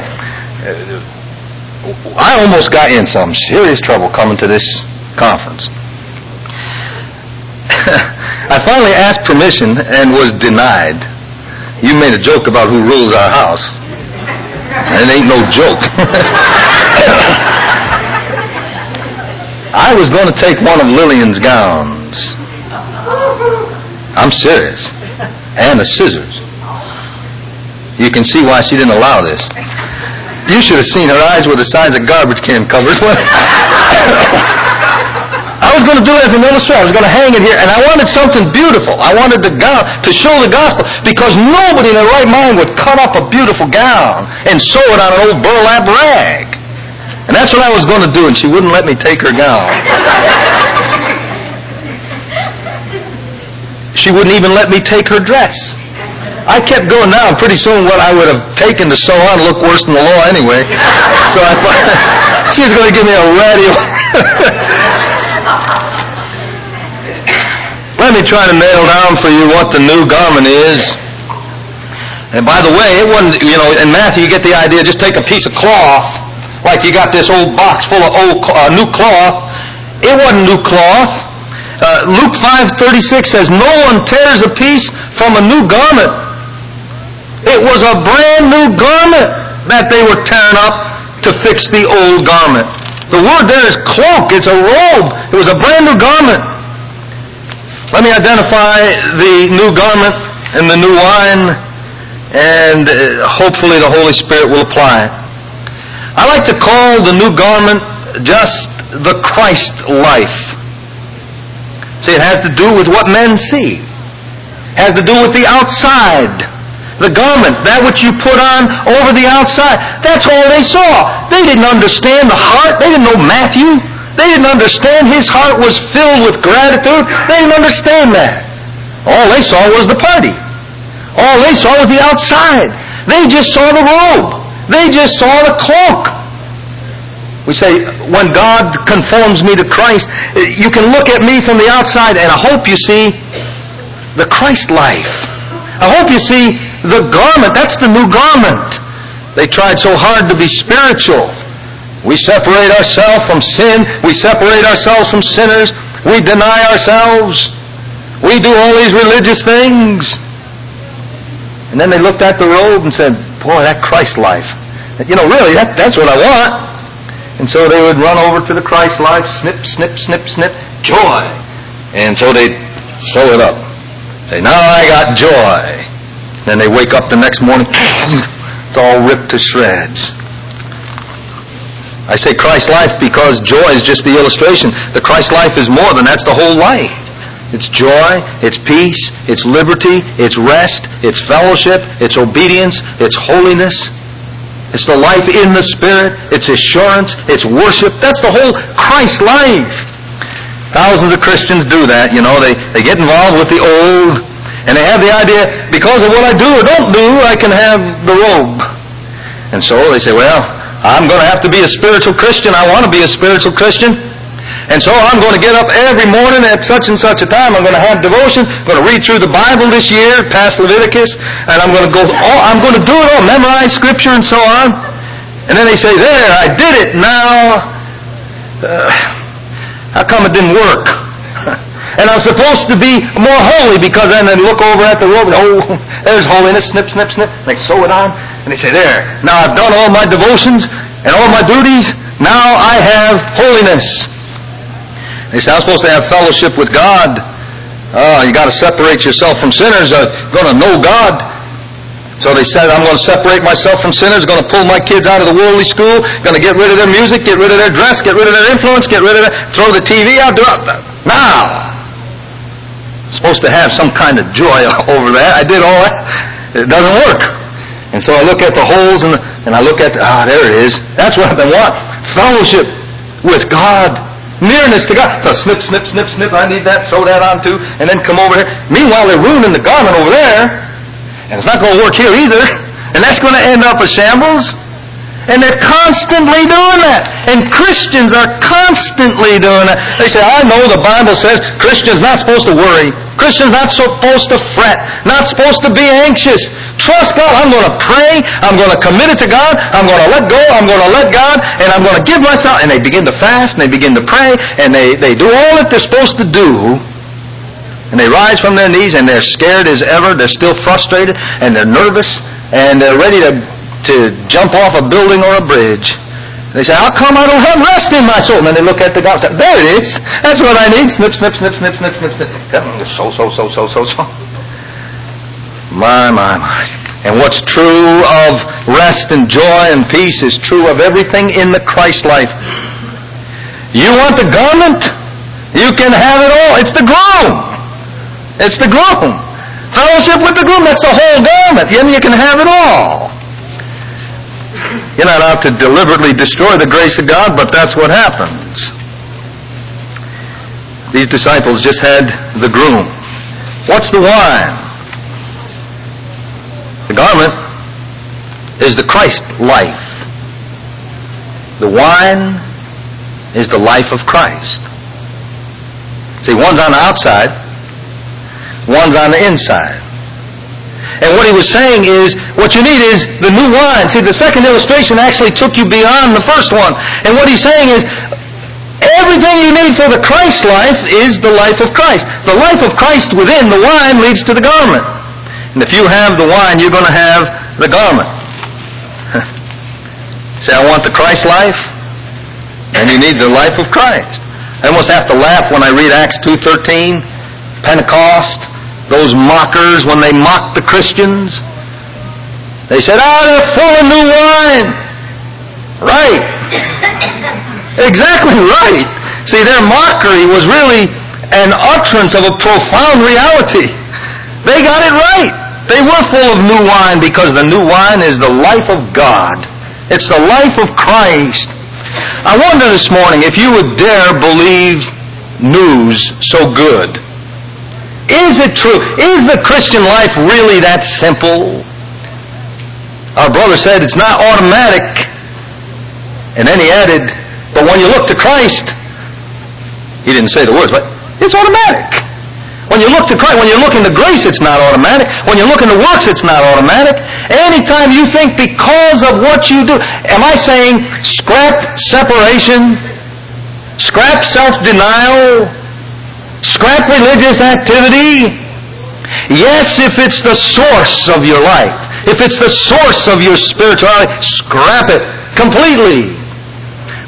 I almost got in some serious trouble coming to this conference. I finally asked permission and was denied. You made a joke about who rules our house. It ain't no joke. I was going to take one of Lillian's gowns. I'm serious. And the scissors. You can see why she didn't allow this. You should have seen her eyes were the size of garbage can covers. I was going to do it as an illustration. I was going to hang it here, and I wanted something beautiful. I wanted the gown to show the gospel, because nobody in their right mind would cut up a beautiful gown and sew it on an old burlap rag. And that's what I was going to do, and she wouldn't let me take her gown. She wouldn't even let me take her dress. I kept going now, and pretty soon what I would have taken to sew on looked worse than the law anyway. So I thought she was going to give me a ratty. Let me try to nail down for you what the new garment is. And by the way, it wasn't, in Matthew you get the idea, just take a piece of cloth, like you got this old box full of new cloth. It wasn't new cloth. Luke 5:36 says, no one tears a piece from a new garment. It was a brand new garment that they were tearing up to fix the old garment. The word there is cloak. It's a robe. It was a brand new garment. Let me identify the new garment and the new wine, and hopefully the Holy Spirit will apply it. I like to call the new garment just the Christ life. See, it has to do with what men see. It has to do with the outside. The garment, that which you put on over the outside. That's all they saw. They didn't understand the heart. They didn't know Matthew. They didn't understand his heart was filled with gratitude. They didn't understand that. All they saw was the party. All they saw was the outside. They just saw the robe. They just saw the cloak. We say, when God conforms me to Christ, you can look at me from the outside, and I hope you see the Christ life. I hope you see the garment. That's the new garment. They tried so hard to be spiritual. We separate ourselves from sin. We separate ourselves from sinners. We deny ourselves. We do all these religious things. And then they looked at the robe and said, boy, that Christ life. Really, that's what I want. And so they would run over to the Christ life, snip, snip, snip, snip, joy. And so they'd sew it up. Say, now I got joy. Then they wake up the next morning, it's all ripped to shreds. I say Christ life because joy is just the illustration. The Christ life is more than that's the whole life. It's joy, it's peace, it's liberty, it's rest, it's fellowship, it's obedience, it's holiness. It's the life in the Spirit, it's assurance, it's worship. That's the whole Christ life. Thousands of Christians do that, you know. They get involved with the old, and they have the idea, because of what I do or don't do, I can have the robe. And so they say, well, I'm going to have to be a spiritual Christian. I want to be a spiritual Christian. And so I'm going to get up every morning at such and such a time. I'm going to have devotion. I'm going to read through the Bible this year, past Leviticus, and I'm going to I'm going to do it all, memorize Scripture and so on. And then they say, there, I did it. Now, how come it didn't work? And I'm supposed to be more holy, because then they look over at the robe. Oh, there's holiness. Snip, snip, snip. They sew it on, and they say, there, now I've done all my devotions and all my duties. Now I have holiness. They say, I'm supposed to have fellowship with God. Oh, you got to separate yourself from sinners. You're going to know God. So they said, I'm going to separate myself from sinners, going to pull my kids out of the worldly school, going to get rid of their music, get rid of their dress, get rid of their influence, throw the TV out. Now, I'm supposed to have some kind of joy over that. I did all that. It doesn't work. And so I look at the holes and I look at, there it is. That's what I've been wanting. Fellowship with God. Nearness to God. So snip, snip, snip, snip. I need that. Sew that on too. And then come over here. Meanwhile, they're ruining the garment over there. And it's not going to work here either. And that's going to end up a shambles. And they're constantly doing that. And Christians are constantly doing that. They say, I know the Bible says Christians not supposed to worry. Christians not supposed to fret. Not supposed to be anxious. Trust God. I'm going to pray. I'm going to commit it to God. I'm going to let go. I'm going to let God. And I'm going to give myself. And they begin to fast. And they begin to pray. And they do all that they're supposed to do. And they rise from their knees. And they're scared as ever. They're still frustrated. And they're nervous. And they're ready to jump off a building or a bridge. They say, how come I don't have rest in my soul? And then they look at the God and say, there it is. That's what I need. Snip, snip, snip, snip, snip, snip, snip. So. My. And what's true of rest and joy and peace is true of everything in the Christ life. You want the garment? You can have it all. It's the groom. It's the groom. Fellowship with the groom, that's the whole garment. Then you can have it all. You're not out to deliberately destroy the grace of God, but that's what happens. These disciples just had the groom. What's the wine? The garment is the Christ life. The wine is the life of Christ. See, one's on the outside, one's on the inside. And what he was saying is, what you need is the new wine. See, the second illustration actually took you beyond the first one. And what he's saying is, everything you need for the Christ life is the life of Christ. The life of Christ within the wine leads to the garment. And if you have the wine, you're going to have the garment. Say, I want the Christ life, and you need the life of Christ. I almost have to laugh when I read Acts 2:13, Pentecost. Those mockers, when they mocked the Christians, they said, they're full of new wine. Right. Exactly right. See, their mockery was really an utterance of a profound reality. They got it right. They were full of new wine because the new wine is the life of God. It's the life of Christ. I wonder this morning if you would dare believe news so good. Is it true? Is the Christian life really that simple? Our brother said it's not automatic. And then he added, but when you look to Christ, he didn't say the words, but it's automatic. When you look to Christ, when you look into grace, it's not automatic. When you look into works, it's not automatic. Anytime you think because of what you do, am I saying scrap separation, scrap self-denial, scrap religious activity? Yes, if it's the source of your life. If it's the source of your spirituality, scrap it completely.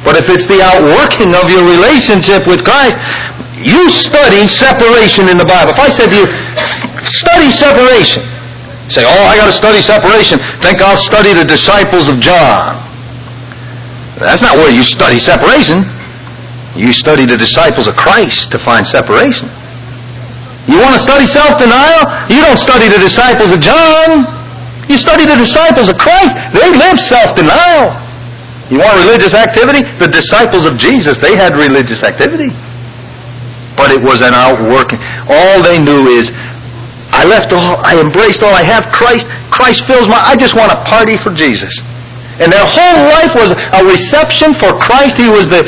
But if it's the outworking of your relationship with Christ, you study separation in the Bible. If I said to you, study separation, you say, oh, I got to study separation. Think I'll study the disciples of John. That's not where you study separation. You study the disciples of Christ to find separation. You want to study self-denial? You don't study the disciples of John. You study the disciples of Christ. They lived self-denial. You want religious activity? The disciples of Jesus, they had religious activity. But it was an outworking. All they knew is, I left all, I embraced all, I have Christ. Christ fills my, I just want to party for Jesus. And their whole life was a reception for Christ. He was the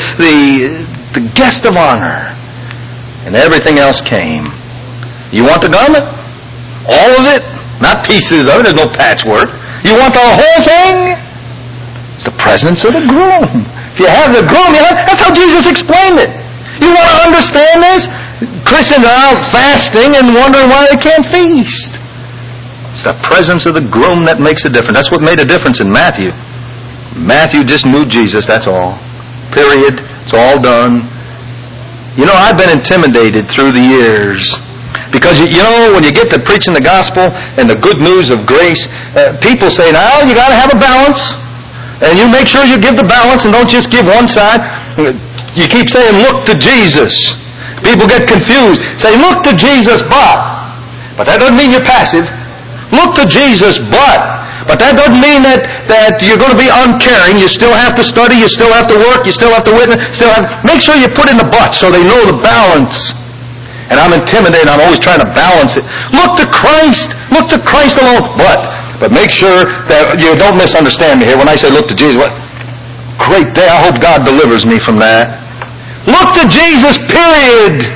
guest of honor. And everything else came. You want the garment? All of it? Not pieces of it. There's no patchwork. You want the whole thing? It's the presence of the groom. If you have the groom, that's how Jesus explained it. You want to understand this? Christians are out fasting and wondering why they can't feast. It's the presence of the groom that makes a difference. That's what made a difference in Matthew. Matthew just knew Jesus, that's all. Period. It's all done. You know, I've been intimidated through the years. Because, you know, when you get to preaching the gospel and the good news of grace, people say, now, you got to have a balance. And you make sure you give the balance and don't just give one side. You keep saying, look to Jesus. People get confused. Say, look to Jesus, but that doesn't mean you're passive. Look to Jesus, but that doesn't mean that you're going to be uncaring. You still have to study, you still have to work, you still have to witness, make sure you put in the but so they know the balance. And I'm intimidated, I'm always trying to balance it. Look to Christ alone, but make sure that you don't misunderstand me here. When I say look to Jesus, what? Great day, I hope God delivers me from that. Look to Jesus, period.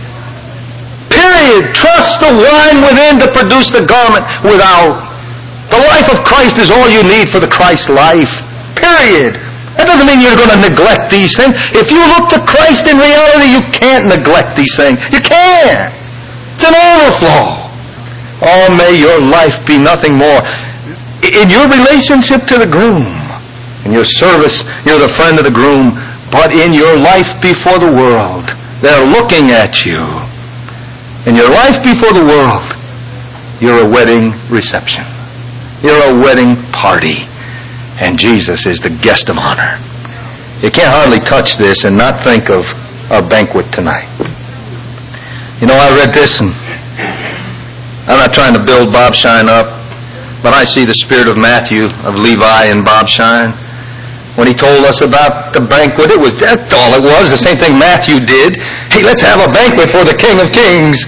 Period. Trust the wine within to produce the garment without. The life of Christ is all you need for the Christ life. Period. That doesn't mean you're going to neglect these things. If you look to Christ in reality, you can't neglect these things. You can't. It's an overflow. Oh, may your life be nothing more. In your relationship to the groom, in your service, you're the friend of the groom, but in your life before the world, they're looking at you. In your life before the world, you're a wedding reception. You're a wedding party. And Jesus is the guest of honor. You can't hardly touch this and not think of our banquet tonight. You know, I read this, and I'm not trying to build Bob Shine up, but I see the spirit of Matthew, of Levi and Bob Shine. When he told us about the banquet, that's all it was, the same thing Matthew did. Hey, let's have a banquet for the King of Kings.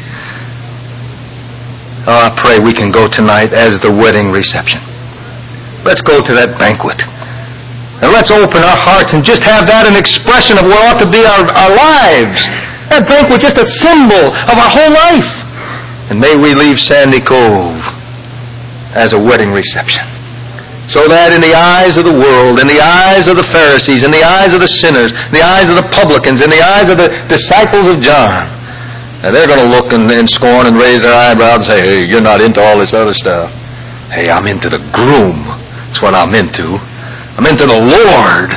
Oh, I pray we can go tonight as the wedding reception. Let's go to that banquet. And let's open our hearts and just have that an expression of what ought to be our lives. That banquet just a symbol of our whole life. And may we leave Sandy Cove as a wedding reception. So that in the eyes of the world, in the eyes of the Pharisees, in the eyes of the sinners, in the eyes of the publicans, in the eyes of the disciples of John, and they're going to look in scorn and raise their eyebrows and say, hey, you're not into all this other stuff. Hey, I'm into the groom. That's what I'm into. I'm into the Lord.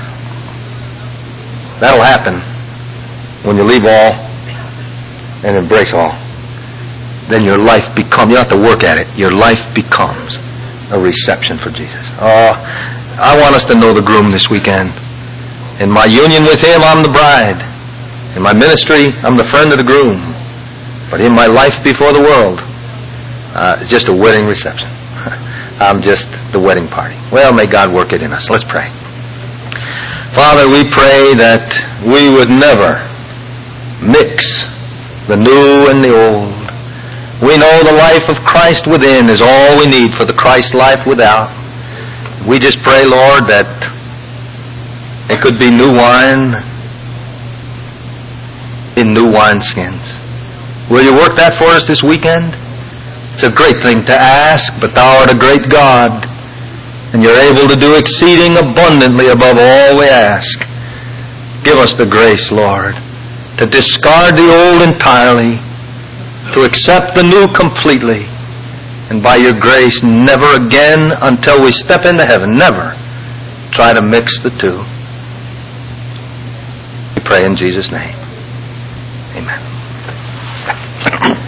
That'll happen when you leave all and embrace all. Then your life becomes, you don't have to work at it, your life becomes a reception for Jesus. Oh, I want us to know the groom this weekend. In my union with him, I'm the bride. In my ministry, I'm the friend of the groom. But in my life before the world, it's just a wedding reception. I'm just the wedding party. Well, may God work it in us. Let's pray. Father, we pray that we would never mix the new and the old. We know the life of Christ within is all we need for the Christ life without. We just pray, Lord, that it could be new wine in new wineskins. Will you work that for us this weekend? It's a great thing to ask, but thou art a great God, and you're able to do exceeding abundantly above all we ask. Give us the grace, Lord, to discard the old entirely, to accept the new completely, and by your grace never again until we step into heaven, never try to mix the two. pray in Jesus' name. Amen.